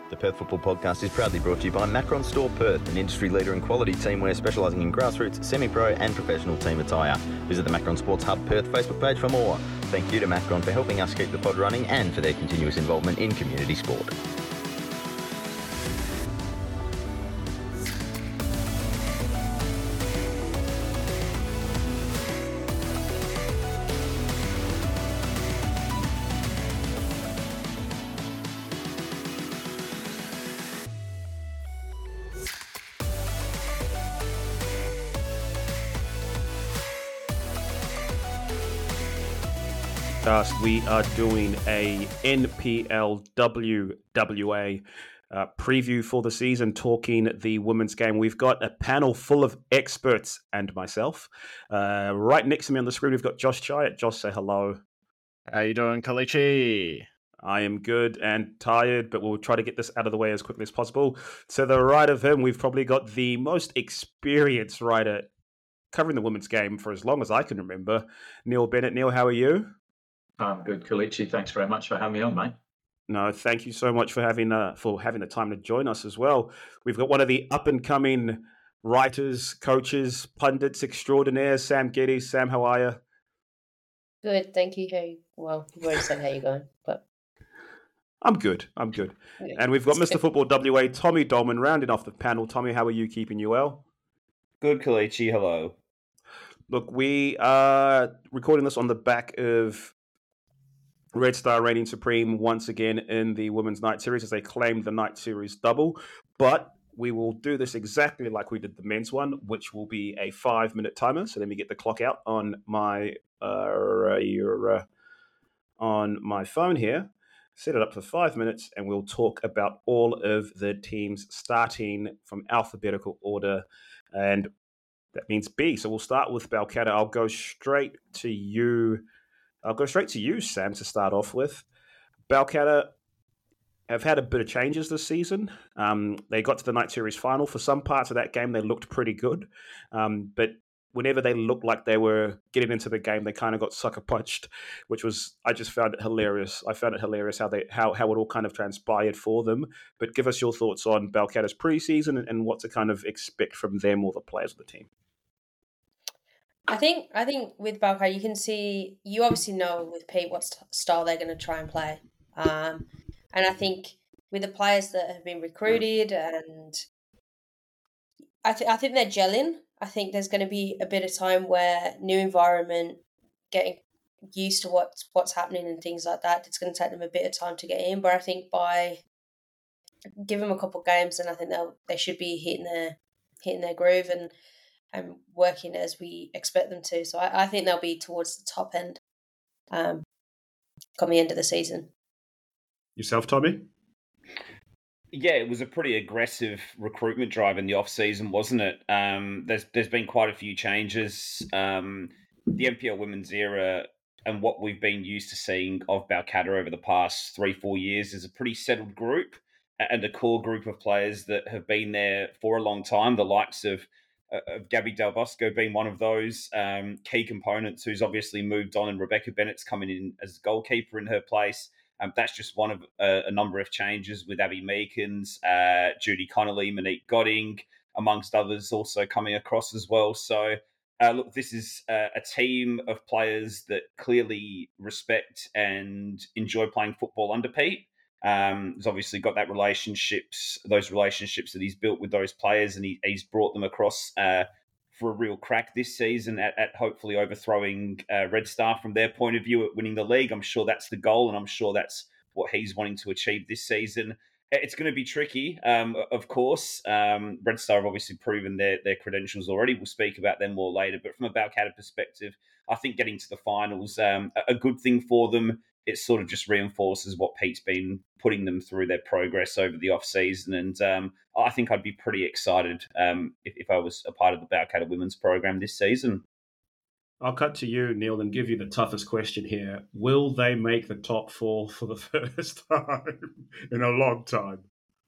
The Perth Football Podcast is proudly brought to you by Macron Store Perth, an industry leader in quality teamwear specialising in grassroots, semi-pro and professional team attire. Visit the Macron Sports Hub Perth Facebook page for more. Thank you to Macron for helping us keep the pod running and for their continuous involvement in community sport. We are doing a NPLWWA preview for the season, talking the women's game. We've got a panel full of experts and myself. Right next to me on the screen, we've got Josh Chiat. Josh, say hello. How you doing, Kalichi? I am good and tired, but we'll try to get this out of the way as quickly as possible. To the right of him, we've probably got the most experienced writer covering the women's game for as long as I can remember, Neil Bennett. Neil, how are you? I'm good, Kalichi. Thanks very much for having me on, mate. No, thank you so much for having the time to join us as well. We've got one of the up-and-coming writers, coaches, pundits extraordinaires, Sam Geddes. Sam, how are you? Good, thank you. Well, you've already said how you're going, but... I'm good. And we've got Mr. Football WA, Tommy Dolman, rounding off the panel. Tommy, how are you keeping you well? Good, Kalichi. Hello. Look, we are recording this on the back of Red Star reigning supreme once again in the Women's Night Series as they claimed the Night Series double. But we will do this exactly like we did the men's one, which will be a 5-minute timer. So let me get the clock out on my phone here. Set it up for 5 minutes, and we'll talk about all of the teams starting from alphabetical order, and that means B. So we'll start with Balcatta. I'll go straight to you, Sam, to start off with. Balcatta have had a bit of changes this season. They got to the Night Series final. For some parts of that game, they looked pretty good. But whenever they looked like they were getting into the game, they kind of got sucker punched, I just found it hilarious. I found it hilarious how it all kind of transpired for them. But give us your thoughts on Balcatta's preseason and what to kind of expect from them or the players of the team. I think with Balcatta, you obviously know with Pete what style they're going to try and play. And I think with the players that have been recruited, and I think they're gelling. I think there's going to be a bit of time where new environment, getting used to what's happening and things like that. It's going to take them a bit of time to get in, but I think by give them a couple of games, and I think they should be hitting their groove and working as we expect them to. So I think they'll be towards the top end come the end of the season. Yourself, Tommy? Yeah, it was a pretty aggressive recruitment drive in the off-season, wasn't it? There's been quite a few changes. The NPL women's era and what we've been used to seeing of Balcatta over the past 3-4 years is a pretty settled group and a core group of players that have been there for a long time, the likes of Gabby Del Bosco being one of those key components who's obviously moved on, and Rebecca Bennett's coming in as goalkeeper in her place. That's just one of a number of changes with Abby Meekins, Judy Connolly, Monique Godding, amongst others also coming across as well. So, look, this is a team of players that clearly respect and enjoy playing football under Pete. He's obviously got those relationships that he's built with those players, and he's brought them across for a real crack this season at hopefully overthrowing Red Star from their point of view at winning the league. I'm sure that's the goal, and I'm sure that's what he's wanting to achieve this season. It's going to be tricky, of course. Red Star have obviously proven their credentials already. We'll speak about them more later. But from a Balcatta perspective, I think getting to the finals, a good thing for them. It sort of just reinforces what Pete's been putting them through their progress over the off-season. And I think I'd be pretty excited if I was a part of the Balcatta women's program this season. I'll cut to you, Neil, and give you the toughest question here. Will they make the top four for the first time in a long time?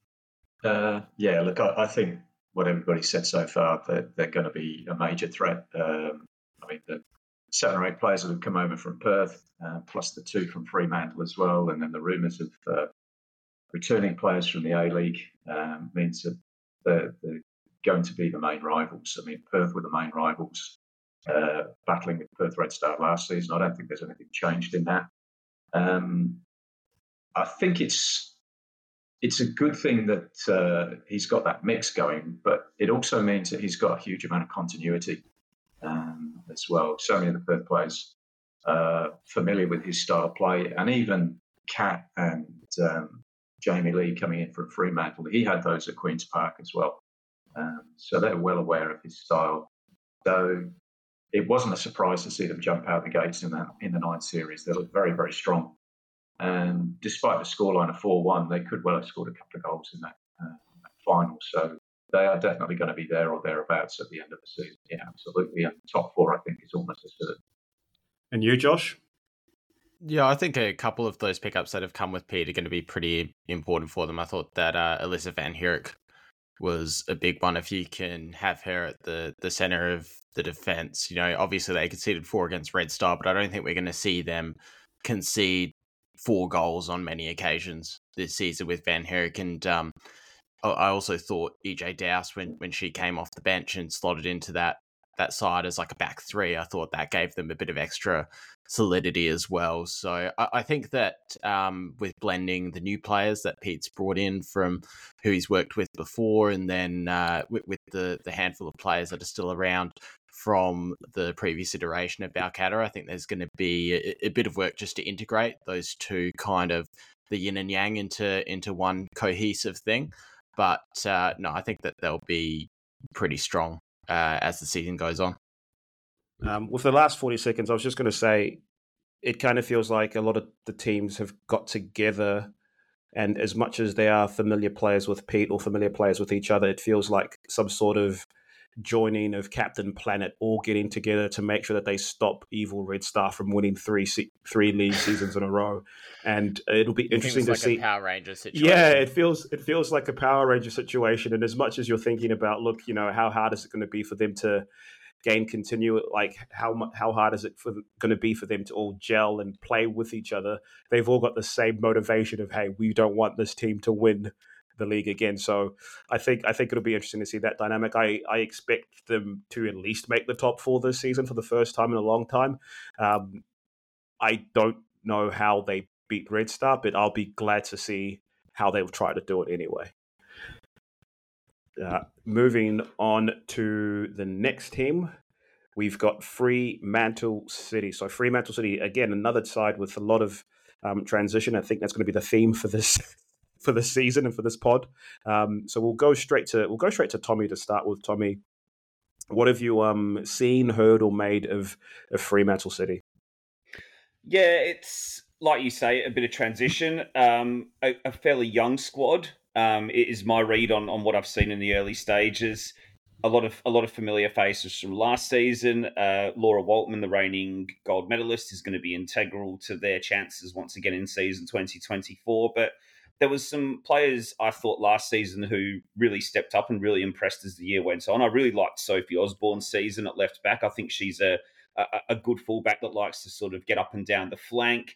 Yeah, look, I think what everybody said so far, that they're going to be a major threat. I mean, the 7 or 8 players that have come over from Perth, plus the 2 from Fremantle as well, and then the rumours of returning players from the A-League means that they're going to be the main rivals. I mean, Perth were the main rivals, battling with Perth Red Star last season. I don't think there's anything changed in that. I think it's a good thing that he's got that mix going, but it also means that he's got a huge amount of continuity as well. So many of the Perth players familiar with his style of play, and even Kat and Jamie Lee coming in from Fremantle, he had those at Queen's Park as well. So they're well aware of his style. So it wasn't a surprise to see them jump out the gates in the ninth series. They looked very, very strong. And despite the scoreline of 4-1, they could well have scored a couple of goals in that final. So they are definitely going to be there or thereabouts at the end of the season. Yeah, absolutely. And top four, I think, is almost a certain. And you, Josh? Yeah, I think a couple of those pickups that have come with Pete are going to be pretty important for them. I thought that Alyssa Van Heerijk was a big one. If you can have her at the centre of the defence, obviously they conceded 4 against Red Star, but I don't think we're going to see them concede 4 goals on many occasions this season with Van Heerijk. And I also thought EJ Douse, when she came off the bench and slotted into that side as like a back 3, I thought that gave them a bit of extra solidity as well. So I think that with blending the new players that Pete's brought in from who he's worked with before, and then with the handful of players that are still around from the previous iteration of Balcatta, I think there's going to be a bit of work just to integrate those two, kind of the yin and yang into one cohesive thing. But no, I think that they'll be pretty strong as the season goes on. With the last 40 seconds, I was just going to say, it kind of feels like a lot of the teams have got together, and as much as they are familiar players with Pete or familiar players with each other, it feels like some sort of joining of Captain Planet, all getting together to make sure that they stop evil Red Star from winning three league seasons in a row. And it'll be interesting to see. A Power Ranger situation. Yeah, it feels like a Power Ranger situation. And as much as you're thinking about, look, how hard is it going to be for them to gain continue, like how hard is it going to be for them to all gel and play with each other? They've all got the same motivation of, hey, we don't want this team to win the league again. So I think it'll be interesting to see that dynamic. I expect them to at least make the top 4 this season for the first time in a long time. I don't know how they beat Red Star, but I'll be glad to see how they'll try to do it anyway. Moving on to the next team, we've got Fremantle City. So Fremantle City, again, another side with a lot of transition. I think that's going to be the theme for this season and for this pod. So we'll go straight to Tommy to start with. Tommy, what have you seen, heard, or made of Fremantle City? Yeah, it's like you say, a bit of transition. A fairly young squad. It is my read on what I've seen in the early stages. A lot of familiar faces from last season. Laura Waltman, the reigning gold medalist, is going to be integral to their chances once again in season 2024. But there was some players I thought last season who really stepped up and really impressed as the year went on. I really liked Sophie Osborne's season at left back. I think she's a good fullback that likes to sort of get up and down the flank.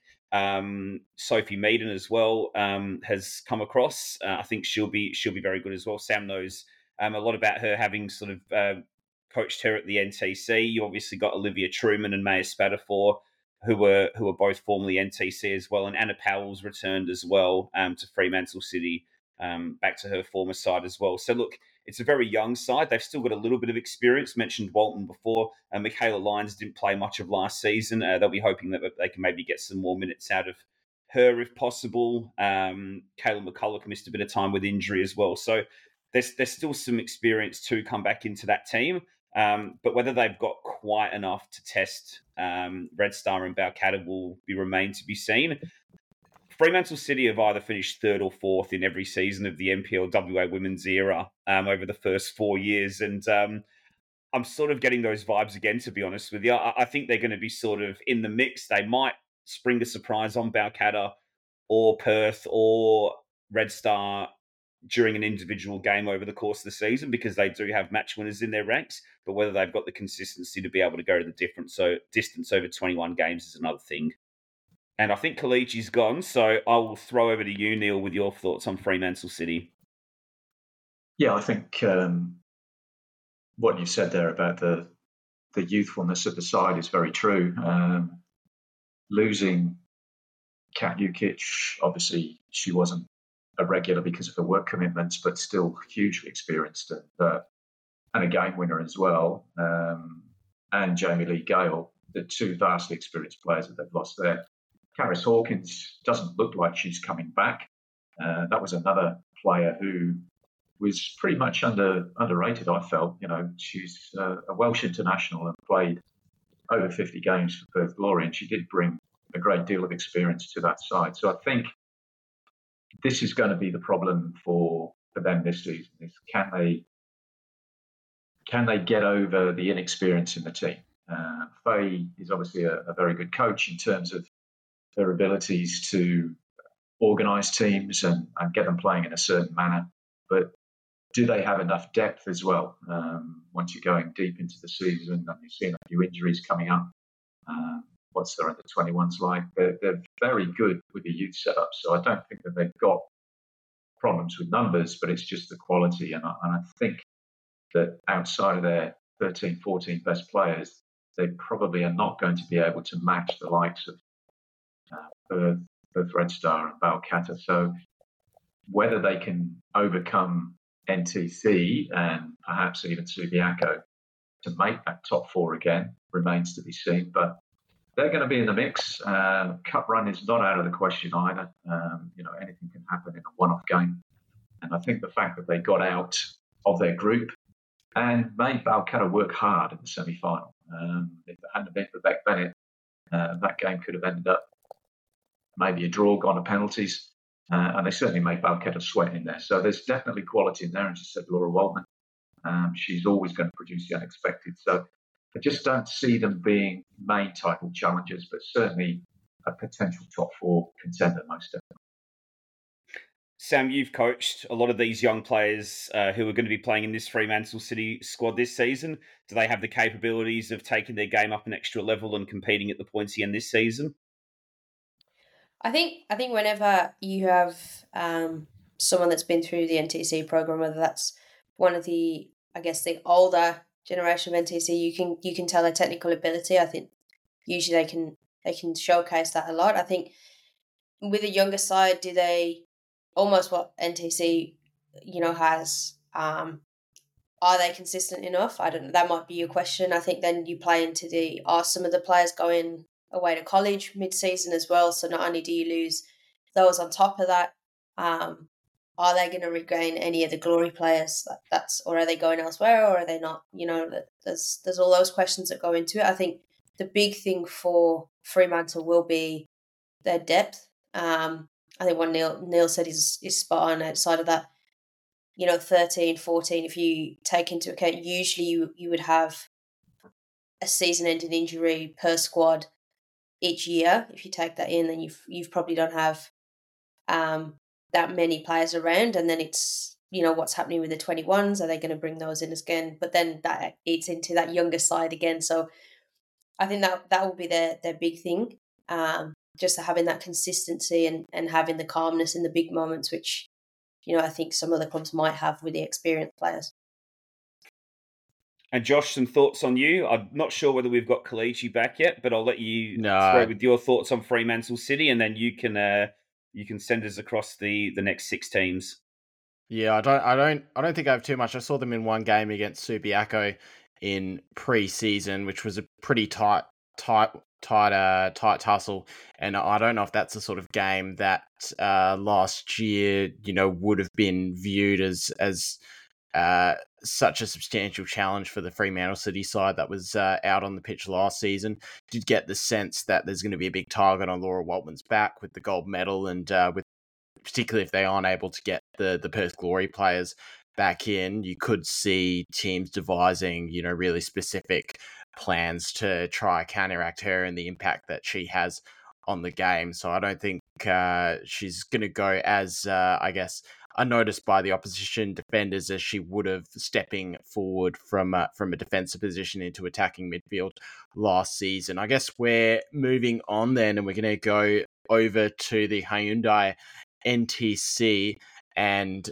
Sophie Meaden as well has come across. I think she'll be very good as well. Sam knows a lot about her, having sort of coached her at the NTC. You obviously got Olivia Truman and Maya Spatafor, who were both formerly NTC as well, and Anna Powell's returned as well to Fremantle City, back to her former side as well. So look, it's a very young side. They've still got a little bit of experience. Mentioned Walton before. Michaela Lyons didn't play much of last season. They'll be hoping that they can maybe get some more minutes out of her if possible. Kayla McCulloch missed a bit of time with injury as well. So there's still some experience to come back into that team. But whether they've got quite enough to test Red Star and Balcatta will remain to be seen. Fremantle City have either finished 3rd or 4th in every season of the NPL WA Women's era over the first 4 years. And I'm sort of getting those vibes again, to be honest with you. I think they're going to be sort of in the mix. They might spring a surprise on Balcatta or Perth or Red Star during an individual game over the course of the season, because they do have match winners in their ranks. But whether they've got the consistency to be able to go to the distance over 21 games is another thing. And I think Kalichi's gone, so I will throw over to you, Neil, with your thoughts on Fremantle City. Yeah, I think what you said there about the youthfulness of the side is very true. Losing Kat Jukic, obviously she wasn't a regular because of her work commitments, but still hugely experienced and a game winner as well. And Jamie Lee Gale, the two vastly experienced players that they've lost there. Karis Hawkins doesn't look like she's coming back. That was another player who was pretty much underrated, I felt. You know, she's a Welsh international and played over 50 games for Perth Glory, and she did bring a great deal of experience to that side. So I think this is going to be the problem for them this season. Is can they get over the inexperience in the team? Faye is obviously a very good coach in terms of her abilities to organise teams and get them playing in a certain manner. But do they have enough depth as well? Once you're going deep into the season and you've seen a few injuries coming up, what's their under-21s like? They're very good with the youth setup, so I don't think that they've got problems with numbers, but it's just the quality. And I think that outside of their 13, 14 best players, they probably are not going to be able to match the likes of Perth Red Star and Balcatta. So whether they can overcome NTC and perhaps even Subiaco to make that top four again remains to be seen. But they're going to be in the mix. Cup run is not out of the question either. Anything can happen in a one-off game. And I think the fact that they got out of their group and made Balcatta work hard in the semi-final. If it hadn't been for Beck Bennett, that game could have ended up maybe a draw, gone to penalties. And they certainly made Balcatta sweat in there. So there's definitely quality in there. And she said Laura Waldman, she's always going to produce the unexpected. So I just don't see them being main title challengers, but certainly a potential top four contender, most definitely. Sam, you've coached a lot of these young players who are going to be playing in this Fremantle City squad this season. Do they have the capabilities of taking their game up an extra level and competing at the points again this season? I think whenever you have someone that's been through the NTC program, whether that's one of the older generation of NTC, you can tell their technical ability. I think usually they can showcase that a lot. I think with a younger side, do they almost what NTC has? Are they consistent enough? I don't know. That might be your question. I think then you play into are some of the players going away to college mid-season as well? So not only do you lose those on top of that, are they going to regain any of the Glory players? Or are they going elsewhere, or are they not? There's all those questions that go into it. I think the big thing for Fremantle will be their depth. I think what Neil said is spot on. Outside of that, 13, 14, if you take into account, usually you would have a season-ending injury per squad each year. If you take that in, then you've probably don't have that many players around, and then it's what's happening with the 21s. Are they going to bring those in again? But then that eats into that younger side again. So I think that will be their big thing. Just having that consistency and having the calmness in the big moments, which I think some other clubs might have with the experienced players. And Josh, some thoughts on you. I'm not sure whether we've got Kalichi back yet, but I'll let you throw with your thoughts on Fremantle City, and then you can send us across the next 6 teams. Yeah, I don't think I have too much. I saw them in one game against Subiaco in pre-season, which was a pretty tight tussle, and I don't know if that's the sort of game that last year would have been viewed as such a substantial challenge for the Fremantle City side that was out on the pitch last season. Did get the sense that there's going to be a big target on Laura Waltman's back with the gold medal, and particularly if they aren't able to get the Perth Glory players back in, you could see teams devising really specific plans to try counteract her and the impact that she has on the game. So I don't think she's going to go as unnoticed by the opposition defenders as she would have stepping forward from a defensive position into attacking midfield last season. I guess we're moving on then, and we're going to go over to the Hyundai NTC, and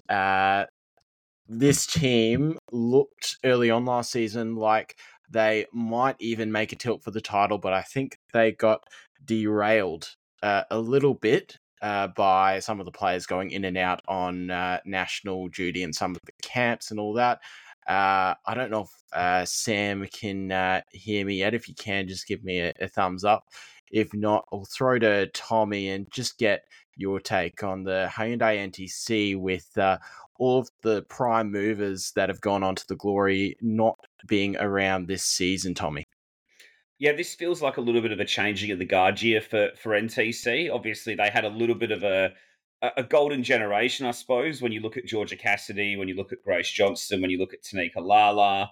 this team looked early on last season like they might even make a tilt for the title, but I think they got derailed a little bit by some of the players going in and out on national duty and some of the camps and all that. I don't know if Sam can hear me yet. If you can, just give me a thumbs up. If not, I'll throw to Tommy and just get your take on the Hyundai NTC with all of the prime movers that have gone on to the glory not being around this season, Tommy. Yeah, this feels like a little bit of a changing of the guard year for NTC. Obviously, they had a little bit of a golden generation, I suppose, when you look at Georgia Cassidy, when you look at Grace Johnston, when you look at Tanika Lala,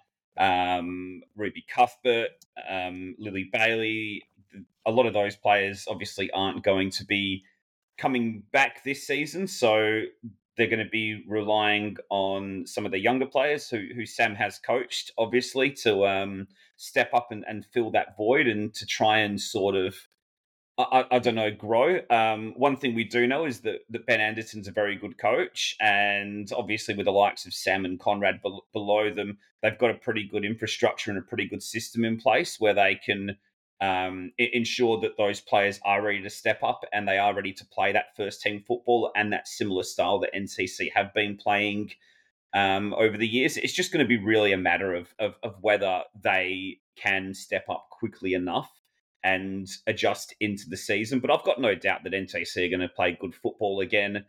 Ruby Cuthbert, Lily Bailey. A lot of those players obviously aren't going to be coming back this season, so they're going to be relying on some of the younger players who Sam has coached, obviously, to step up and fill that void and to try and sort of, I don't know, grow. One thing we do know is that Ben Anderson's a very good coach, and obviously with the likes of Sam and Conrad below them, they've got a pretty good infrastructure and a pretty good system in place where they can ensure that those players are ready to step up and they are ready to play that first team football and that similar style that NTC have been playing over the years. It's just going to be really a matter of whether they can step up quickly enough and adjust into the season. But I've got no doubt that NTC are going to play good football again.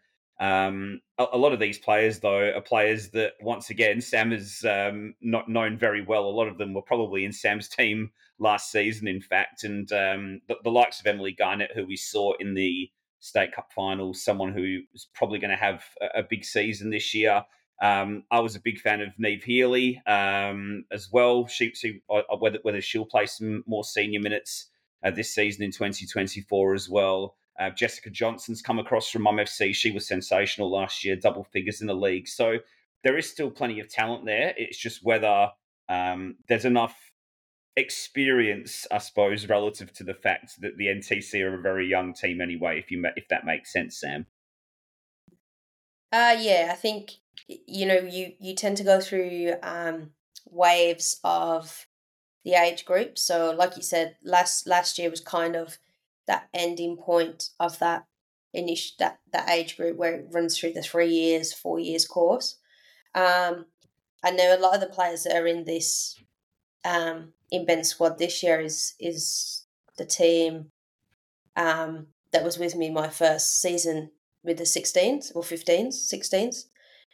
A lot of these players, though, are players that, once again, Sam has not known very well. A lot of them were probably in Sam's team last season, in fact. And the likes of Emily Garnett, who we saw in the State Cup final, someone who is probably going to have a big season this year. I was a big fan of Neve Healy as well. Whether she'll play some more senior minutes this season in 2024 as well. Jessica Johnson's come across from FC. She was sensational last year, double figures in the league. So there is still plenty of talent there. It's just whether there's enough experience, I suppose, relative to the fact that the NTC are a very young team anyway, if that makes sense, Sam. Yeah, I think, you tend to go through waves of the age group. So like you said, last year was kind of that ending point of that that age group where it runs through the 3 years, 4 years course. And there are a lot of the players that are in this in Ben's squad this year is the team that was with me my first season with the 16s or 15s, 16s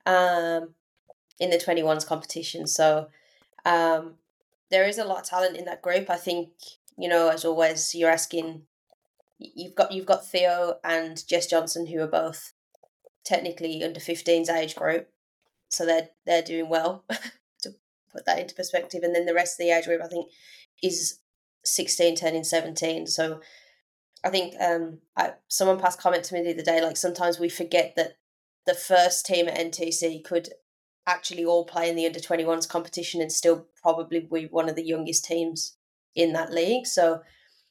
in the 21s competition. So there is a lot of talent in that group. I think, as always, you're asking. You've got Theo and Jess Johnson, who are both technically under 15s age group, so they're doing well to put that into perspective. And then the rest of the age group, I think, is 16 turning 17. So I think someone passed comment to me the other day, like sometimes we forget that the first team at NTC could actually all play in the under 21s competition and still probably be one of the youngest teams in that league. So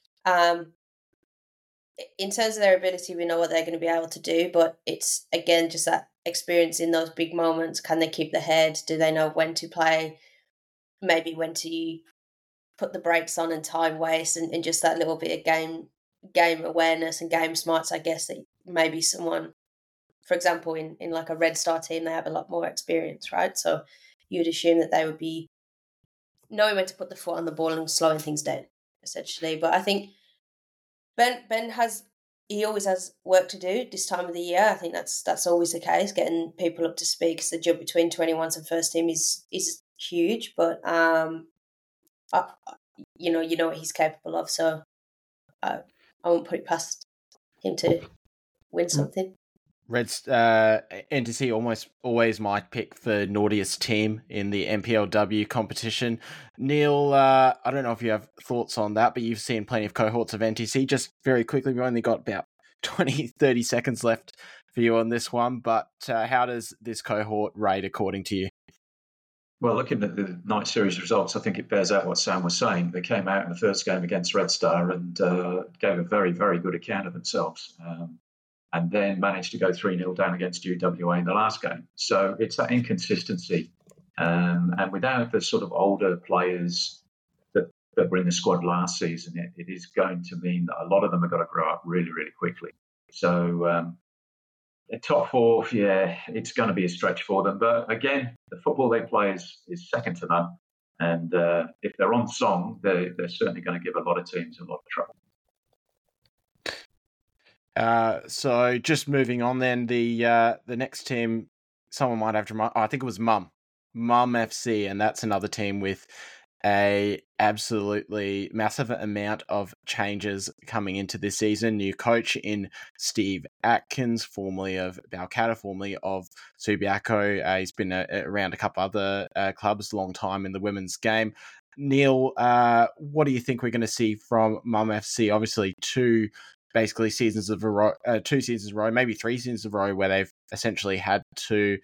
in terms of their ability, we know what they're going to be able to do, but it's, again, just that experience in those big moments. Can they keep the head? Do they know when to play? Maybe when to put the brakes on and time waste and just that little bit of game awareness and game smarts, I guess, that maybe someone, for example, in like a Red Star team, they have a lot more experience, right? So you'd assume that they would be knowing when to put the foot on the ball and slowing things down, essentially. But I think Ben always has work to do this time of the year. I think that's always the case, getting people up to speed, because the jump between 21s and first team is huge. But you know what he's capable of, so I won't put it past him to win something. NTC almost always my pick for naughtiest team in the NPLW competition. Neil, I don't know if you have thoughts on that, but you've seen plenty of cohorts of NTC. Just very quickly, we've only got about 20-30 seconds left for you on this one, but how does this cohort rate according to you? Well, looking at the night series results, I think it bears out what Sam was saying. They came out in the first game against Red Star and gave a very, very good account of themselves, and then managed to go 3-0 down against UWA in the last game. So it's that inconsistency. And without the sort of older players that were in the squad last season, it is going to mean that a lot of them have got to grow up really, really quickly. So the top four, yeah, it's going to be a stretch for them. But again, the football they play is second to none. And if they're on song, they're certainly going to give a lot of teams a lot of trouble. So just moving on then, the next team, someone might have to remind, I think it was Mum FC, and that's another team with a absolutely massive amount of changes coming into this season. New coach in Steve Atkins, formerly of Balcatta, formerly of Subiaco. He's been around a couple other clubs, long time in the women's game. Neil, what do you think we're going to see from Mum FC? Obviously, two seasons in a row, maybe 3 seasons in a row, where they've essentially had to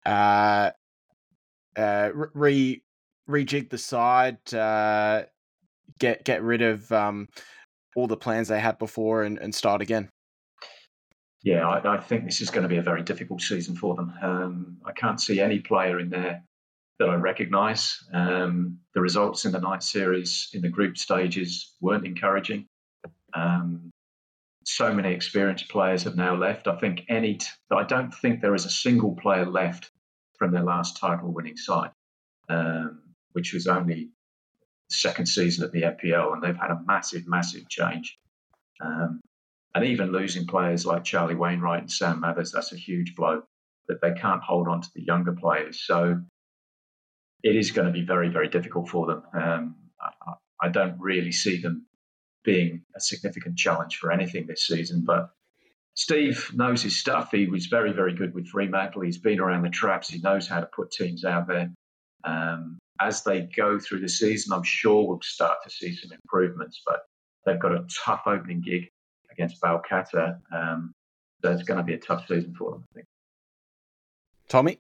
rejig the side, get rid of all the plans they had before and start again. Yeah, I think this is going to be a very difficult season for them. I can't see any player in there that I recognise. The results in the night series in the group stages weren't encouraging. So many experienced players have now left. I don't think there is a single player left from their last title-winning side, which was only the second season at the FPL, and they've had a massive, massive change. And even losing players like Charlie Wainwright and Sam Mathers, that's a huge blow that they can't hold on to the younger players. So it is going to be very, very difficult for them. I don't really see them being a significant challenge for anything this season, but Steve knows his stuff. He was very, very good with Fremantle. He's been around the traps. He knows how to put teams out there. As they go through the season, I'm sure we'll start to see some improvements, but they've got a tough opening gig against Balcatta. So it's going to be a tough season for them, I think. Tommy?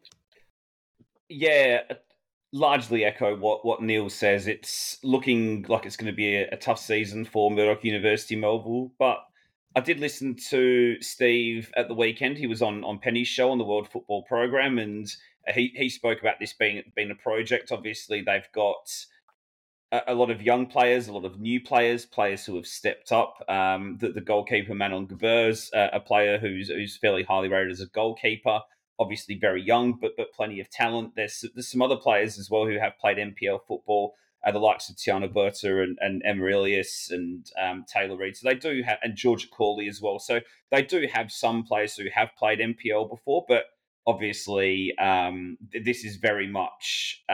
Yeah, largely echo what Neil says. It's looking like it's going to be a tough season for Murdoch University Melville, but I did listen to Steve at the weekend. He was on Penny's show on the World Football Program, and he spoke about this being a project. Obviously, they've got a lot of young players, a lot of new players who have stepped up. The goalkeeper, Manon Gabers, a player who's fairly highly rated as a goalkeeper, obviously very young, but plenty of talent. There's some other players as well who have played NPL football, the likes of Tiana Berta and Amarilius and Taylor Reid. So they do have, and Georgia Corley as well. So they do have some players who have played NPL before, but obviously this is very much,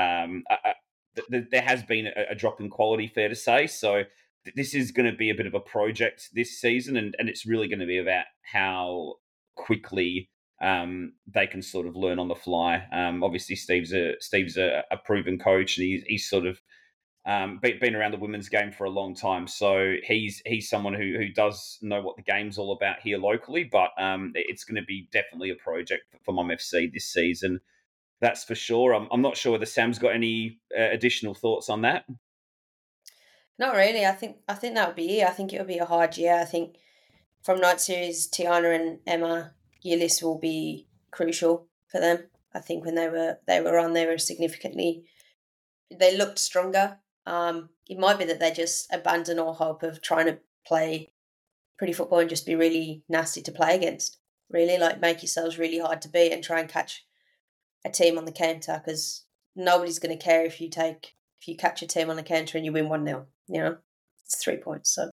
there has been a drop in quality, fair to say. So this is going to be a bit of a project this season, and it's really going to be about how quickly they can sort of learn on the fly. Obviously, Steve's a proven coach, and he's sort of been around the women's game for a long time, so he's someone who does know what the game's all about here locally. But it's going to be definitely a project for Mum FC this season, that's for sure. I'm not sure whether Sam's got any additional thoughts on that. Not really. I think that would be it. I think it would be a hard year. I think from night series, Tiana and Emma Gillis will be crucial for them. I think when they were on, they looked stronger. It might be that they just abandon all hope of trying to play pretty football and just be really nasty to play against. Really, like, make yourselves really hard to beat and try and catch a team on the counter, because nobody's going to care if you catch a team on the counter and you win 1-0. You know, it's 3 points. So.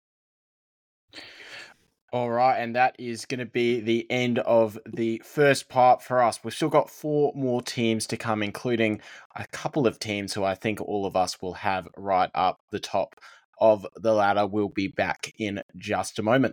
All right, and that is going to be the end of the first part for us. We've still got 4 more teams to come, including a couple of teams who I think all of us will have right up the top of the ladder. We'll be back in just a moment.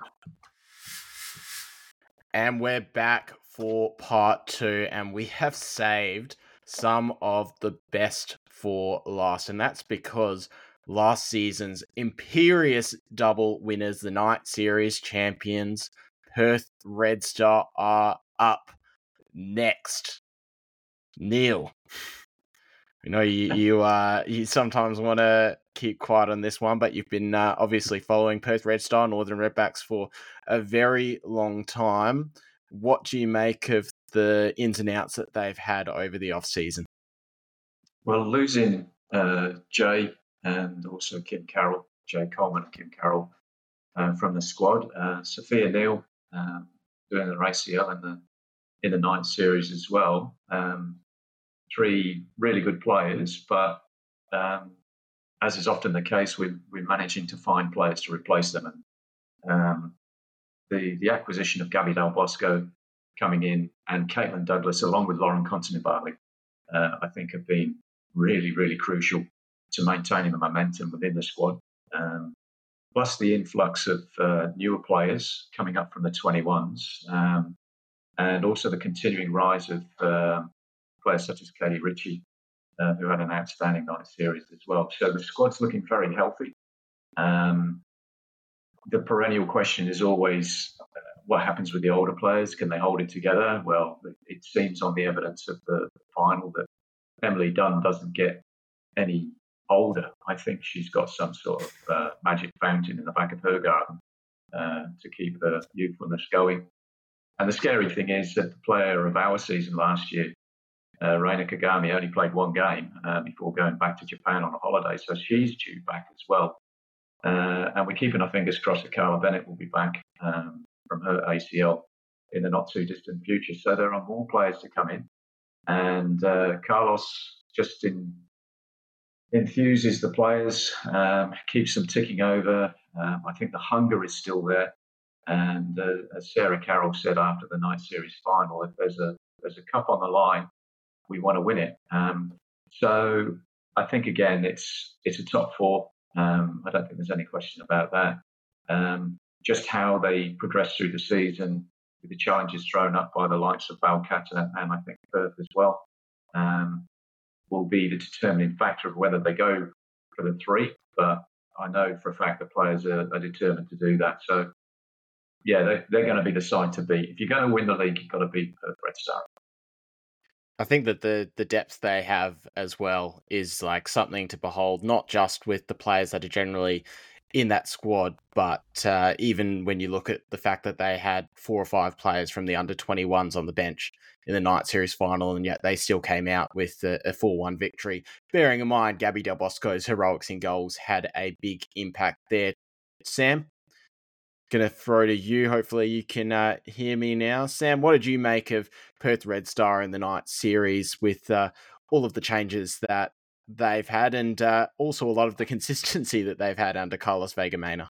And we're back for part 2, and we have saved some of the best for last, and that's because last season's imperious double winners, the Night Series champions, Perth Red Star, are up next. Neil, you know you sometimes want to keep quiet on this one, but you've been obviously following Perth Red Star, Northern Redbacks for a very long time. What do you make of the ins and outs that they've had over the off-season? Well, losing Jay and also Kim Carroll, Jay Coleman and Kim Carroll from the squad, Sophia Neal doing the ACL in the ninth series as well. Three really good players, but as is often the case, we're managing to find players to replace them. And the acquisition of Gabby Del Bosco coming in and Caitlin Douglas, along with Lauren Continibali, I think have been really, really crucial to maintaining the momentum within the squad. Plus the influx of newer players coming up from the 21s, and also the continuing rise of players such as Katie Ritchie, who had an outstanding night series as well. So the squad's looking very healthy. The perennial question is always what happens with the older players? Can they hold it together? Well, it seems on the evidence of the final that Emily Dunn doesn't get any older. I think she's got some sort of magic fountain in the back of her garden to keep her youthfulness going. And the scary thing is that the player of our season last year, Reina Kagami, only played one game before going back to Japan on a holiday, so she's due back as well. And we're keeping our fingers crossed that Carla Bennett will be back from her ACL in the not too distant future. So there are more players to come in. And Carlos just enthuses the players, keeps them ticking over. I think the hunger is still there. And as Sarah Carroll said after the night series final, if there's a cup on the line, we want to win it. So I think, again, it's a top four. I don't think there's any question about that. Just how they progress through the season with the challenges thrown up by the likes of Balcatta and I think Perth as well will be the determining factor of whether they go for the three. But I know for a fact the players are determined to do that. So, yeah, they're going to be the side to beat. If you're going to win the league, you've got to beat Perth Red Star. I think that the depth they have as well is like something to behold, not just with the players that are generally in that squad, but even when you look at the fact that they had 4 or 5 players from the under-21s on the bench in the night series final, and yet they still came out with a 4-1 victory. Bearing in mind, Gabby Del Bosco's heroics in goals had a big impact there. Sam, going to throw to you. Hopefully you can hear me now. Sam, what did you make of Perth Red Star in the night series with all of the changes that they've had and also a lot of the consistency that they've had under Carlos Vega Mena?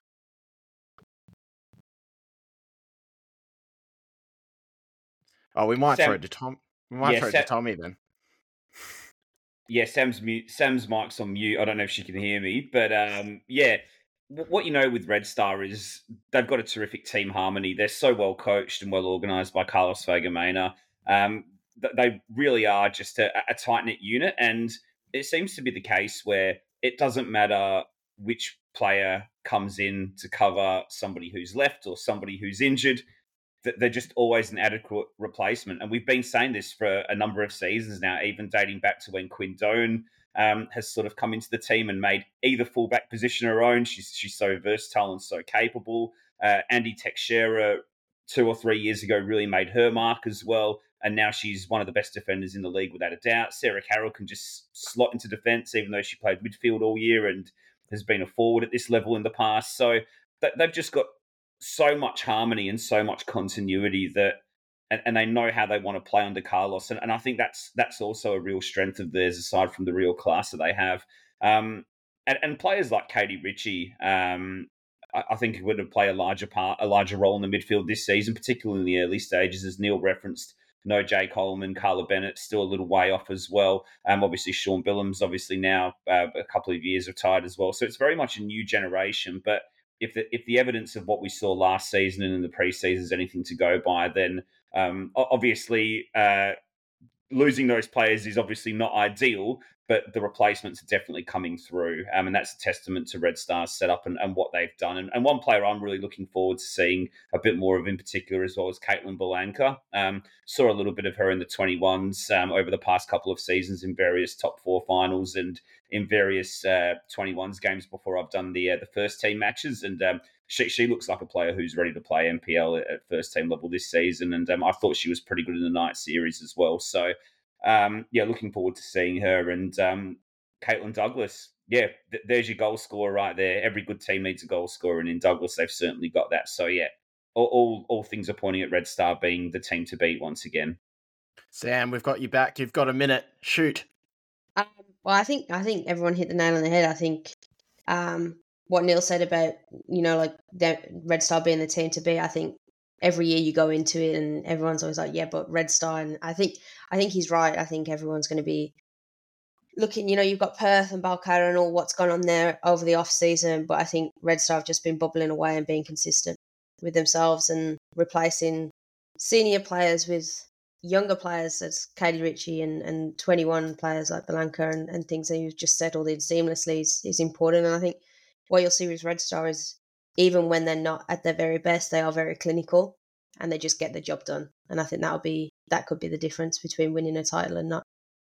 Oh, we might throw it to Tom. We might throw it to Tommy then. Yeah, Sam's mic's on mute. I don't know if she can hear me, but yeah. What you know with Red Star is they've got a terrific team harmony. They're so well coached and well organised by Carlos Vega Mena. They really are just a tight-knit unit, and it seems to be the case where it doesn't matter which player comes in to cover somebody who's left or somebody who's injured. They're just always an adequate replacement. And we've been saying this for a number of seasons now, even dating back to when Quinn Doan has sort of come into the team and made either fullback position her own. She's so versatile and so capable. Andy Teixeira 2 or 3 years ago really made her mark as well. And now she's one of the best defenders in the league without a doubt. Sarah Carroll can just slot into defence, even though she played midfield all year and has been a forward at this level in the past. So they've just got so much harmony and so much continuity that, and they know how they want to play under Carlos. And I think that's also a real strength of theirs, aside from the real class that they have. And players like Katie Ritchie, I think would have played a larger role in the midfield this season, particularly in the early stages, as Neil referenced. No Jay Coleman, Carla Bennett still a little way off as well. Obviously Sean Billams, obviously now a couple of years retired as well. So it's very much a new generation. But if the evidence of what we saw last season and in the preseason is anything to go by, then obviously losing those players is obviously not ideal, but the replacements are definitely coming through. And that's a testament to Red Star's setup and what they've done. And one player I'm really looking forward to seeing a bit more of in particular as well is Caitlin Belanca. Saw a little bit of her in the 21s over the past couple of seasons in various top 4 finals and in various 21s games before I've done the first team matches. And she looks like a player who's ready to play NPL at first team level this season. And I thought she was pretty good in the night series as well. So, looking forward to seeing her. And Caitlin Douglas, there's your goal scorer right there. Every good team needs a goal scorer. And in Douglas, they've certainly got that. So, all things are pointing at Red Star being the team to beat once again. Sam, we've got you back. You've got a minute. Shoot. Well, I think everyone hit the nail on the head. I think what Neil said about, like Red Star being the team to beat, I think every year you go into it and everyone's always like, yeah, but Red Star. And I think he's right. I think everyone's going to be looking, you've got Perth and Balcatta and all what's gone on there over the off season. But I think Red Star have just been bubbling away and being consistent with themselves and replacing senior players with younger players as Katie Ritchie and 21 players like Belanca and things that you've just settled in seamlessly is important. And I think what you'll see with Red Star is even when they're not at their very best, they are very clinical and they just get the job done. And I think that could be the difference between winning a title and not.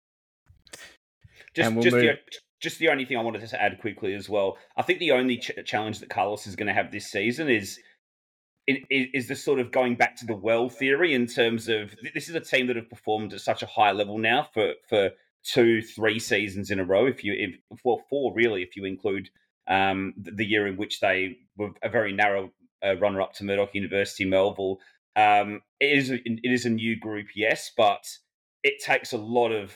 Just the only thing I wanted to add quickly as well. I think the only challenge that Carlos is going to have this season is the sort of going back to the well theory in terms of this is a team that have performed at such a high level now for 2-3 seasons in a row. Four really, if you include the year in which they were a very narrow runner up to Murdoch University Melville. It is a new group, yes, but it takes a lot of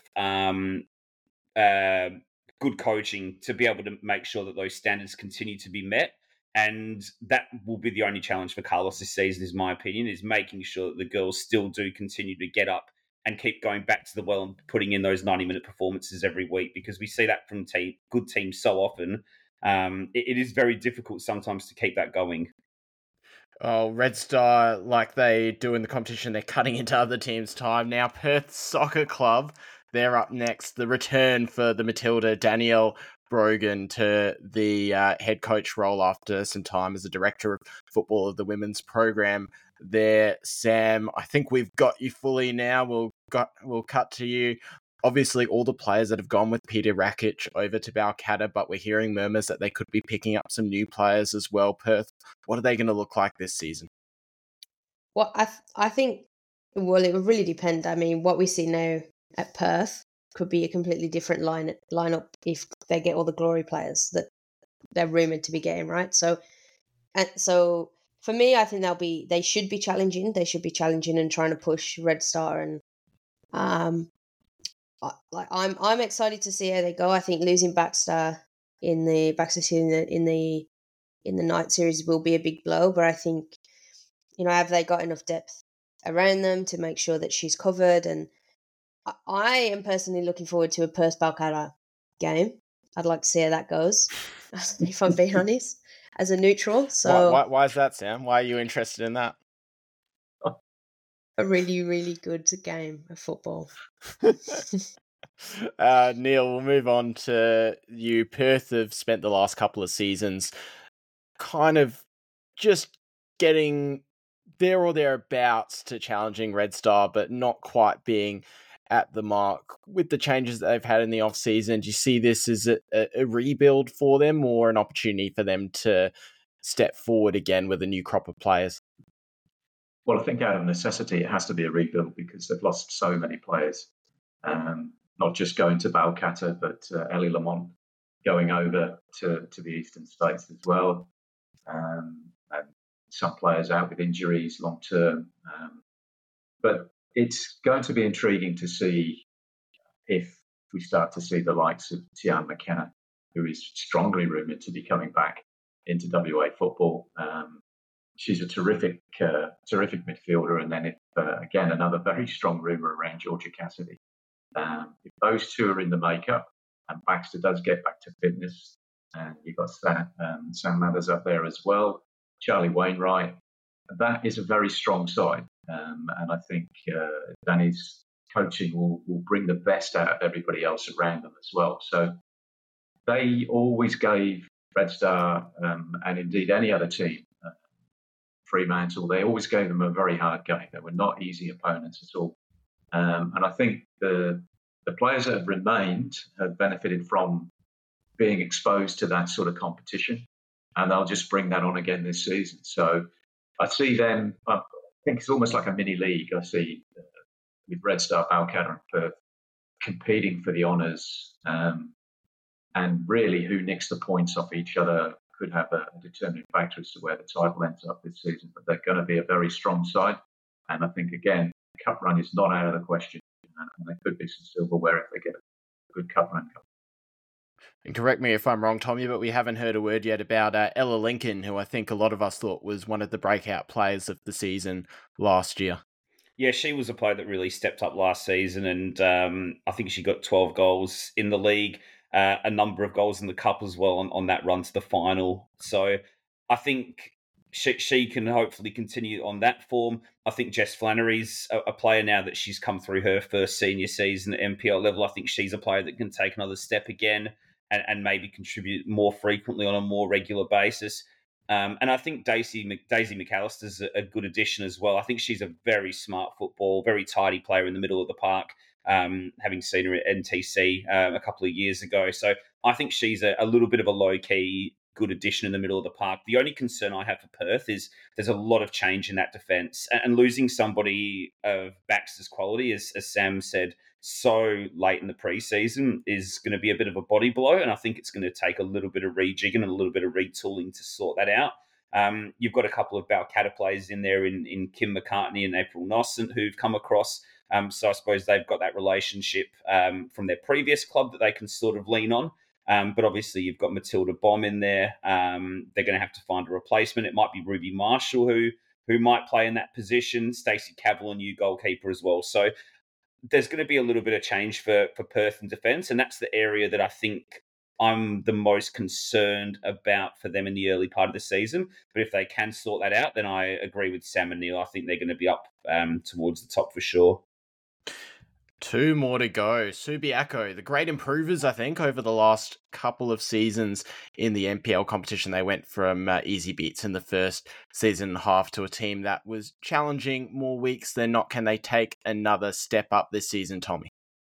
good coaching to be able to make sure that those standards continue to be met. And that will be the only challenge for Carlos this season, is my opinion, is making sure that the girls still do continue to get up and keep going back to the well and putting in those 90-minute performances every week, because we see that from good teams so often. It is very difficult sometimes to keep that going. Oh, Red Star, like they do in the competition, they're cutting into other teams' time. Now, Perth Soccer Club, they're up next. The return for the Matilda, Danielle Brogan, to the head coach role after some time as a director of football of the women's program there. Sam, I think we've got you fully now. We'll cut to you. Obviously, all the players that have gone with Peter Rakic over to Balcatta, but we're hearing murmurs that they could be picking up some new players as well. Perth, what are they going to look like this season? Well, I think, it will really depend. I mean, what we see now at Perth could be a completely different lineup if they get all the glory players that they're rumoured to be getting, right? So for me, I think they should be challenging. They should be challenging and trying to push Red Star, and I'm excited to see how they go. I think losing Baxter in the night series will be a big blow, but I think, have they got enough depth around them to make sure that she's covered? And I am personally looking forward to a Perth Balcatta game. I'd like to see how that goes, if I'm being honest, as a neutral. So why is that, Sam? Why are you interested in that? A really, really good game of football. Neil, we'll move on to you. Perth have spent the last couple of seasons kind of just getting there or thereabouts to challenging Red Star, but not quite being at the mark. With the changes that they've had in the off-season, do you see this as a rebuild for them or an opportunity for them to step forward again with a new crop of players? Well, I think out of necessity, it has to be a rebuild because they've lost so many players. Not just going to Balcatta, but Ellie Lamont going over to the Eastern States as well. And some players out with injuries long term. But it's going to be intriguing to see if we start to see the likes of Tian McKenna, who is strongly rumoured to be coming back into WA football. She's a terrific midfielder. And then again, another very strong rumour around Georgia Cassidy. If those two are in the makeup and Baxter does get back to fitness, and you've got Sam Mathers up there as well, Charlie Wainwright, that is a very strong side. And I think Danny's coaching will bring the best out of everybody else around them as well. So they always gave Red Star and indeed any other team, Fremantle, they always gave them a very hard game. They were not easy opponents at all. And I think the players that have remained have benefited from being exposed to that sort of competition, and they'll just bring that on again this season. So I see them, I think it's almost like a mini league. I see with Red Star, Balcatta and Perth competing for the honours, and really who nicks the points off each other could have a determining factor as to where the title ends up this season. But they're going to be a very strong side, and I think, again, the cup run is not out of the question, and there could be some silverware if they get a good cup run. And correct me if I'm wrong, Tommy, but we haven't heard a word yet about Ella Lincoln, who I think a lot of us thought was one of the breakout players of the season last year. Yeah, she was a player that really stepped up last season, and I think she got 12 goals in the league, a number of goals in the cup as well on that run to the final. So I think she can hopefully continue on that form. I think Jess Flannery's a player now that she's come through her first senior season at NPL level. I think she's a player that can take another step again and maybe contribute more frequently on a more regular basis. And I think Daisy McAllister's a good addition as well. I think she's a very smart football, very tidy player in the middle of the park, having seen her at NTC a couple of years ago. So I think she's a little bit of a low-key good addition in the middle of the park. The only concern I have for Perth is there's a lot of change in that defence, and losing somebody of Baxter's quality, as Sam said, so late in the preseason is going to be a bit of a body blow, and I think it's going to take a little bit of rejigging and a little bit of retooling to sort that out. You've got a couple of Balcatta players in there in Kim McCartney and April Nossent who've come across, so I suppose they've got that relationship from their previous club that they can sort of lean on. But obviously you've got Matilda Bomb in there. They're going to have to find a replacement. It might be Ruby Marshall who might play in that position. Stacey Cavill, a new goalkeeper as well. So there's going to be a little bit of change for Perth in defence, and that's the area that I think I'm the most concerned about for them in the early part of the season. But if they can sort that out, then I agree with Sam and Neil. I think they're going to be up towards the top for sure. 2 more to go. Subiaco, the great improvers, I think, over the last couple of seasons in the NPL competition. They went from easy beats in the first season and a half to a team that was challenging more weeks than not. Can they take another step up this season, Tommy?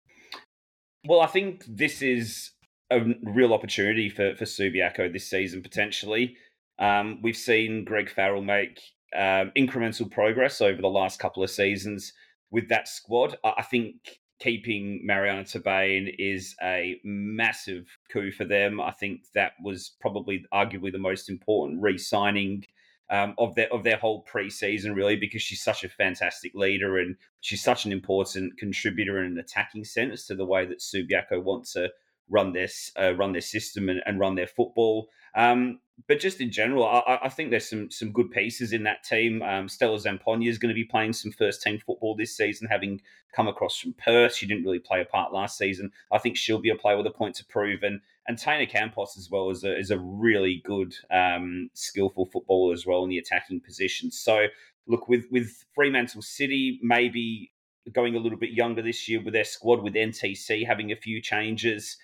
Well, I think this is a real opportunity for Subiaco this season, potentially. We've seen Greg Farrell make incremental progress over the last couple of seasons with that squad. I think keeping Mariana Tabane is a massive coup for them. I think that was probably arguably the most important re-signing of their whole pre-season, really, because she's such a fantastic leader and she's such an important contributor in an attacking sense to the way that Subiaco want to run their system and run their football. But just in general, I think there's some good pieces in that team. Stella Zampogna is going to be playing some first-team football this season, having come across from Perth. She didn't really play a part last season. I think she'll be a player with a point to prove. And Taina Campos as well is a really good, skillful footballer as well in the attacking position. So, look, with Fremantle City maybe going a little bit younger this year with their squad, with NTC having a few changes,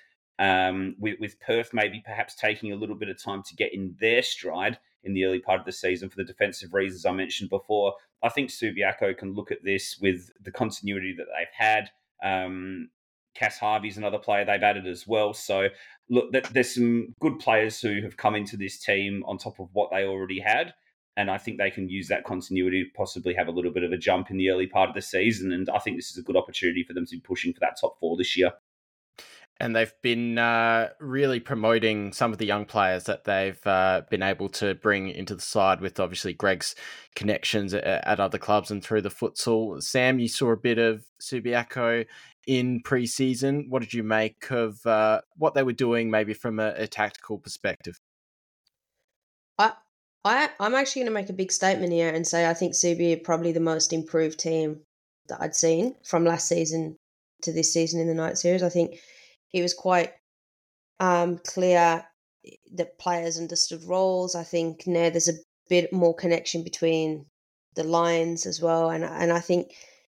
with Perth maybe perhaps taking a little bit of time to get in their stride in the early part of the season for the defensive reasons I mentioned before. I think Subiaco can look at this with the continuity that they've had. Cass Harvey's another player they've added as well. So, look, there's some good players who have come into this team on top of what they already had. And I think they can use that continuity to possibly have a little bit of a jump in the early part of the season. And I think this is a good opportunity for them to be pushing for that top 4 this year. And they've been really promoting some of the young players that they've been able to bring into the side with obviously Greg's connections at other clubs and through the futsal. Sam, you saw a bit of Subiaco in pre-season. What did you make of what they were doing maybe from a tactical perspective? I'm actually going to make a big statement here and say I think Subi are probably the most improved team that I'd seen from last season to this season in the night series. I think it was quite clear that players understood roles. I think now there's a bit more connection between the lines as well. And I think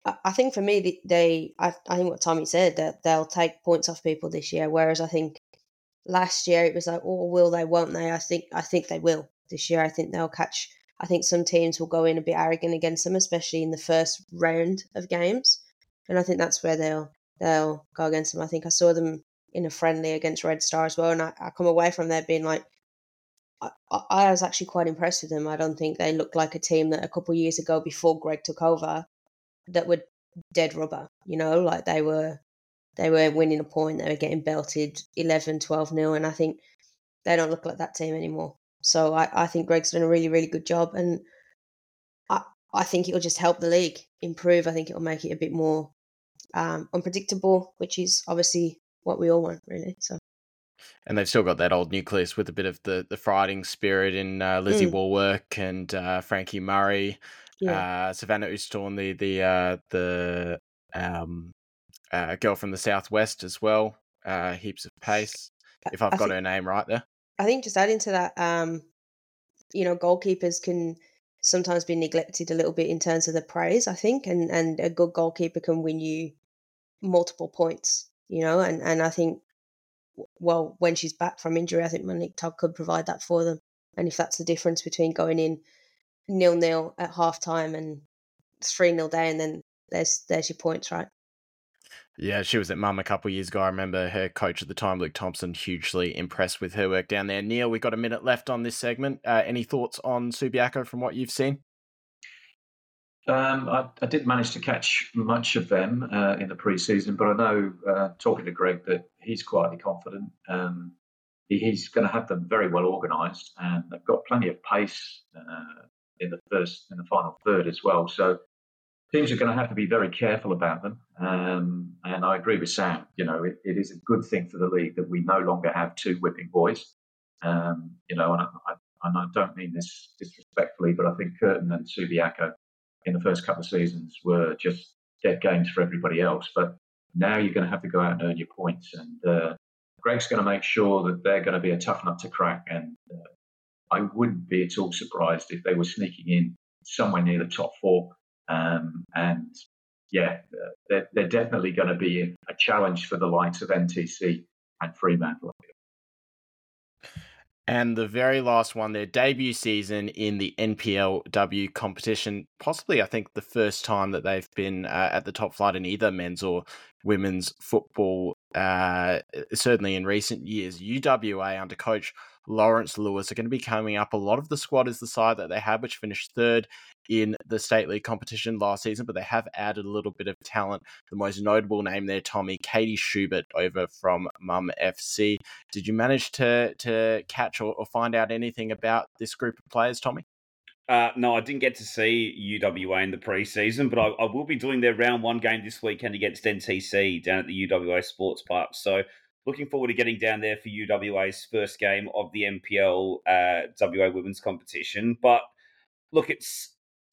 I think for me, I think what Tommy said, that they'll take points off people this year. Whereas I think last year it was like, oh, will they, won't they? I think they will this year. I think they'll catch. I think some teams will go in a bit arrogant against them, especially in the first round of games, and I think that's where they'll go against them. I think I saw them in a friendly against Red Star as well, and I come away from there being like, I was actually quite impressed with them. I don't think they looked like a team that a couple of years ago, before Greg took over, that were dead rubber. Like they were winning a point, they were getting belted 11-12-0, and I think they don't look like that team anymore. So I think Greg's done a really, really good job, and I think it'll just help the league improve. I think it'll make it a bit more unpredictable, which is obviously what we all want, really. So. And they've still got that old nucleus with a bit of the fighting spirit in Lizzie Warwick and Frankie Murray, Savannah Oostorn, the girl from the Southwest as well. Heaps of pace, if I've got her name right there. I think just adding to that, goalkeepers can sometimes be neglected a little bit in terms of the praise, I think, and a good goalkeeper can win you multiple points, and I think, well, when she's back from injury, I think Monique Todd could provide that for them. And if that's the difference between going in 0-0 at half time and 3-0 down, and then there's your points, right? Yeah, she was at Mum a couple of years ago. I remember her coach at the time, Luke Thompson, hugely impressed with her work down there. Neil, we've got a minute left on this segment. Any thoughts on Subiaco from what you've seen? I didn't manage to catch much of them in the pre-season, but I know, talking to Greg, that he's quietly confident. He's going to have them very well organised, and they've got plenty of pace in the final third as well. So teams are going to have to be very careful about them. And I agree with Sam. It is a good thing for the league that we no longer have two whipping boys. And I don't mean this disrespectfully, but I think Curtin and Subiaco in the first couple of seasons were just dead games for everybody else. But now you're going to have to go out and earn your points. And Greg's going to make sure that they're going to be a tough nut to crack. And I wouldn't be at all surprised if they were sneaking in somewhere near the top four. They're definitely going to be a challenge for the likes of NTC and Fremantle. And the very last one, their debut season in the NPLW competition, possibly, I think, the first time that they've been at the top flight in either men's or women's football, certainly in recent years. UWA under coach Lawrence Lewis are going to be coming up. A lot of the squad is the side that they have, which finished third in the State League competition last season, but they have added a little bit of talent. The most notable name there, Tommy, Katie Schubert over from Mum FC. Did you manage to catch or find out anything about this group of players, Tommy? No, I didn't get to see UWA in the pre-season, but I will be doing their round one game this weekend against NTC down at the UWA Sports Park. So looking forward to getting down there for UWA's first game of the NPL WA Women's Competition. But look, it's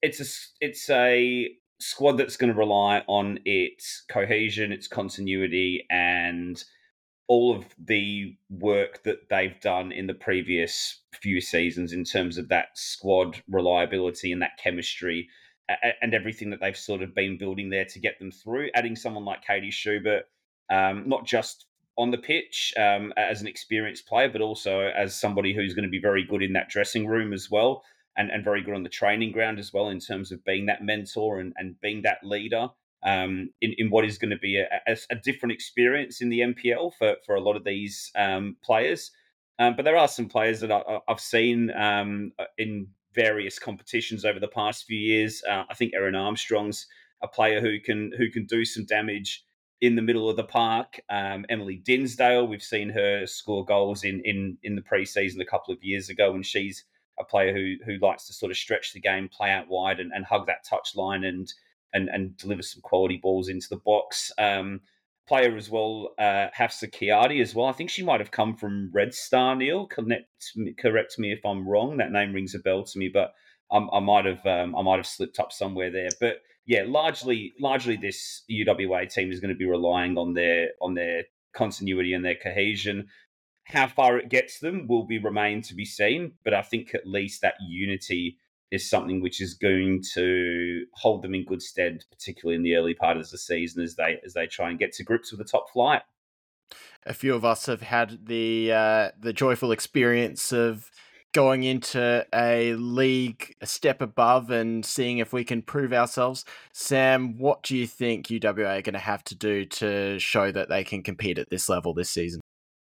a squad that's going to rely on its cohesion, its continuity, and all of the work that they've done in the previous few seasons in terms of that squad reliability and that chemistry and everything that they've sort of been building there to get them through. Adding someone like Katie Schubert, not just on the pitch as an experienced player, but also as somebody who's going to be very good in that dressing room as well, and very good on the training ground as well in terms of being that mentor and being that leader. In what is going to be a different experience in the NPL for a lot of these players. But there are some players that I've seen in various competitions over the past few years. I think Erin Armstrong's a player who can do some damage in the middle of the park. Emily Dinsdale, we've seen her score goals in the pre-season a couple of years ago, and she's a player who likes to sort of stretch the game, play out wide, and hug that touch line and deliver some quality balls into the box. Player as well, Hafsa Kiadi as well. I think she might have come from Red Star, Neil. Correct me if I'm wrong. That name rings a bell to me, but I might have slipped up somewhere there. But yeah, largely this UWA team is going to be relying on their continuity and their cohesion. How far it gets them will remain to be seen, but I think at least that unity is something which is going to hold them in good stead, particularly in the early part of the season as they try and get to grips with the top flight. A few of us have had the joyful experience of going into a league a step above and seeing if we can prove ourselves. Sam, what do you think UWA are going to have to do to show that they can compete at this level this season?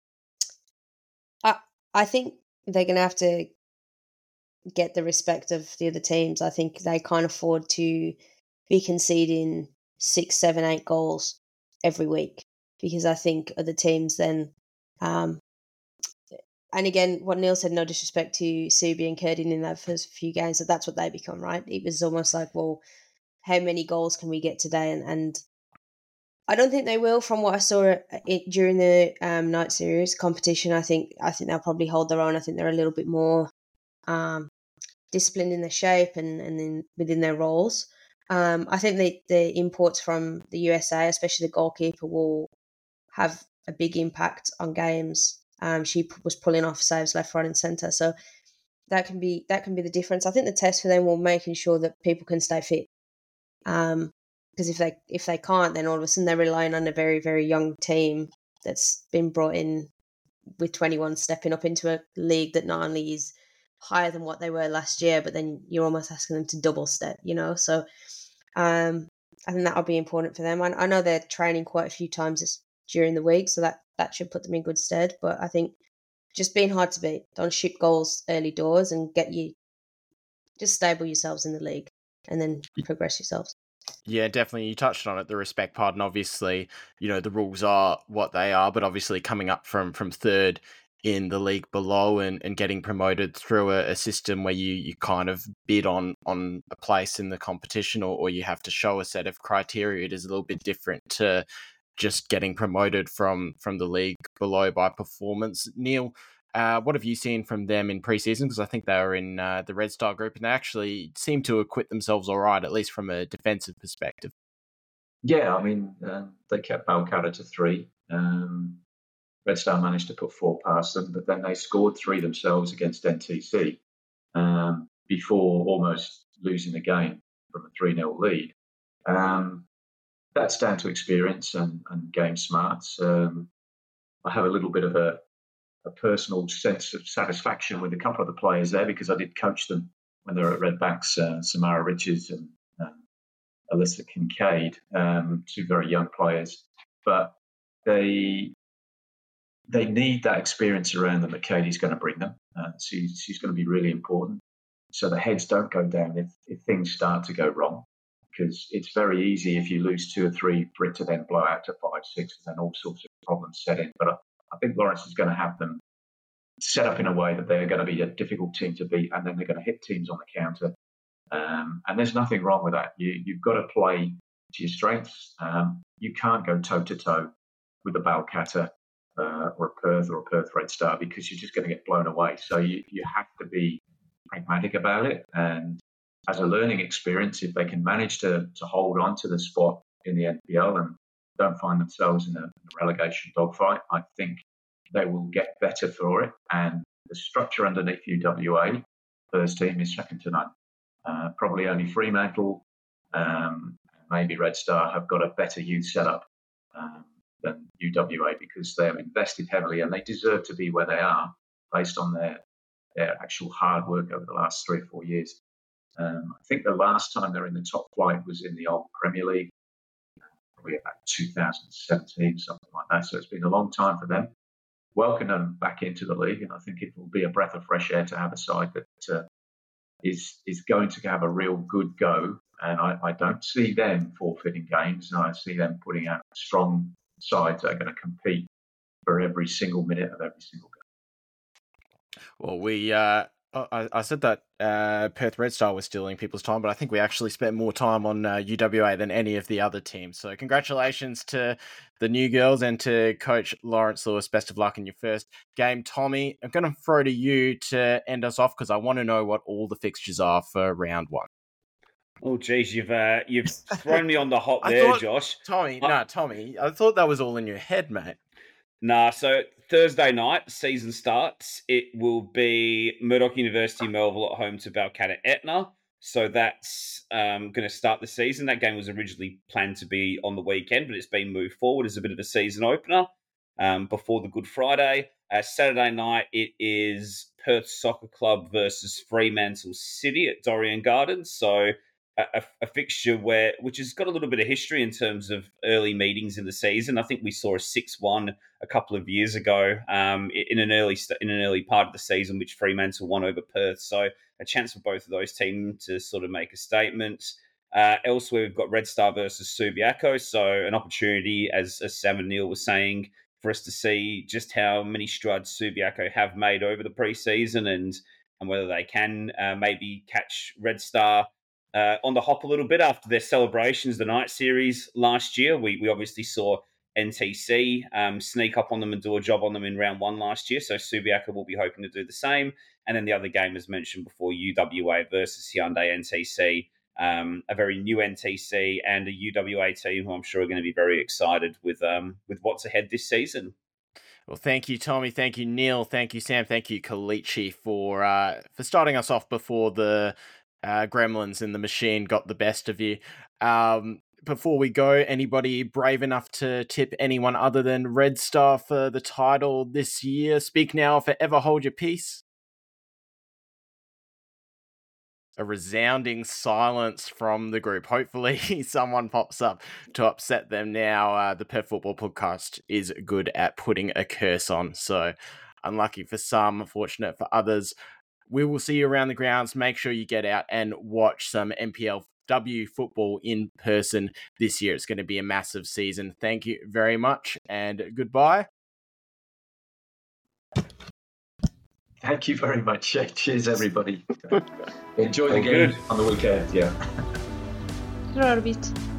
I think they're going to have to get the respect of the other teams. I think they can't afford to be conceding 6, 7, 8 goals every week, because I think other teams then, and again, what Neil said, no disrespect to Subi and Curdin in that first few games, so that's what they become, right? It was almost like, well, how many goals can we get today? And I don't think they will. From what I saw during the night series competition, I think they'll probably hold their own. I think they're a little bit more disciplined in their shape and within their roles. I think the imports from the USA, especially the goalkeeper, will have a big impact on games. She was pulling off saves left, right, and centre, so that can be the difference. I think the test for them will making sure that people can stay fit. Because if they can't, then all of a sudden they're relying on a very, very young team that's been brought in with 21 stepping up into a league that not only is higher than what they were last year, but then you're almost asking them to double step, So I think that'll be important for them. I know they're training quite a few times during the week, so that should put them in good stead. But I think just being hard to beat, don't ship goals early doors, and just stable yourselves in the league and then progress yourselves. Yeah, definitely. You touched on it, the respect part, and obviously, the rules are what they are, but obviously coming up from third in the league below and getting promoted through a system where you kind of bid on a place in the competition or you have to show a set of criteria, it is a little bit different to just getting promoted from the league below by performance. Neil, what have you seen from them in pre-season? Because I think they were in the Red Star group, and they actually seem to acquit themselves all right, at least from a defensive perspective. Yeah, I mean, they kept Balcatta to 3. Red Star managed to put 4 past them, but then they scored 3 themselves against NTC before almost losing the game from a 3-0 lead. That's down to experience and game smarts. I have a little bit of a personal sense of satisfaction with a couple of the players there because I did coach them when they were at Redbacks, Samara Richards and Alyssa Kincaid, 2 very young players. But they need that experience around them that Katie's going to bring them. She's going to be really important. So the heads don't go down if things start to go wrong, because it's very easy if you lose 2 or 3 for it to then blow out to 5, 6, and then all sorts of problems set in. But I think Lawrence is going to have them set up in a way that they're going to be a difficult team to beat, and then they're going to hit teams on the counter. And there's nothing wrong with that. You've got to play to your strengths. You can't go toe-to-toe with a Balcatta or a Perth Red Star because you're just going to get blown away. So you have to be pragmatic about it. And as a learning experience, if they can manage to hold on to the spot in the NPL and don't find themselves in a relegation dogfight, I think they will get better for it. And the structure underneath UWA, first team, is second to none. Probably only Fremantle, maybe Red Star have got a better youth setup than UWA because they've invested heavily and they deserve to be where they are based on their actual hard work over the last 3 or 4 years. I think the last time they're in the top flight was in the old Premier League, probably about 2017, something like that. So it's been a long time for them. Welcome them back into the league, and I think it will be a breath of fresh air to have a side that is going to have a real good go. And I don't see them forfeiting games. I see them putting out strong sides that are going to compete for every single minute of every single game. Well, I said that Perth Red Star was stealing people's time, but I think we actually spent more time on UWA than any of the other teams. So congratulations to the new girls and to Coach Lawrence Lewis. Best of luck in your first game. Tommy, I'm going to throw to you to end us off because I want to know what all the fixtures are for round 1. Oh, geez, you've thrown me on the hop there, Josh. Tommy, I thought that was all in your head, mate. Nah, so Thursday night, season starts. It will be Murdoch University Melville at home to Balcatta Etna. So that's going to start the season. That game was originally planned to be on the weekend, but it's been moved forward as a bit of a season opener before the Good Friday. Saturday night, it is Perth Soccer Club versus Fremantle City at Dorrien Gardens. So a fixture which has got a little bit of history in terms of early meetings in the season. I think we saw a 6-1 a couple of years ago in an early part of the season, which Fremantle won over Perth. So a chance for both of those teams to sort of make a statement. Elsewhere, we've got Red Star versus Subiaco. So an opportunity, as Sam and Neil was saying, for us to see just how many strides Subiaco have made over the preseason and whether they can maybe catch Red Star on the hop a little bit after their celebrations, the night series last year. We obviously saw NTC sneak up on them and do a job on them in round 1 last year. So Subiaco will be hoping to do the same. And then the other game, as mentioned before, UWA versus Hyundai NTC, a very new NTC and a UWA team who I'm sure are going to be very excited with what's ahead this season. Well, thank you, Tommy. Thank you, Neil. Thank you, Sam. Thank you, Kalichi, for starting us off before the Gremlins and the machine got the best of you. Before we go, anybody brave enough to tip anyone other than Red Star for the title this year? Speak now or forever hold your peace. A resounding silence from the group. Hopefully someone pops up to upset them now. The Perth Football Podcast is good at putting a curse on. So unlucky for some, fortunate for others. We will see you around the grounds. Make sure you get out and watch some NPLW football in person this year. It's going to be a massive season. Thank you very much and goodbye. Thank you very much. Cheers, everybody. Enjoy the game on the weekend. Yeah. Rörbit.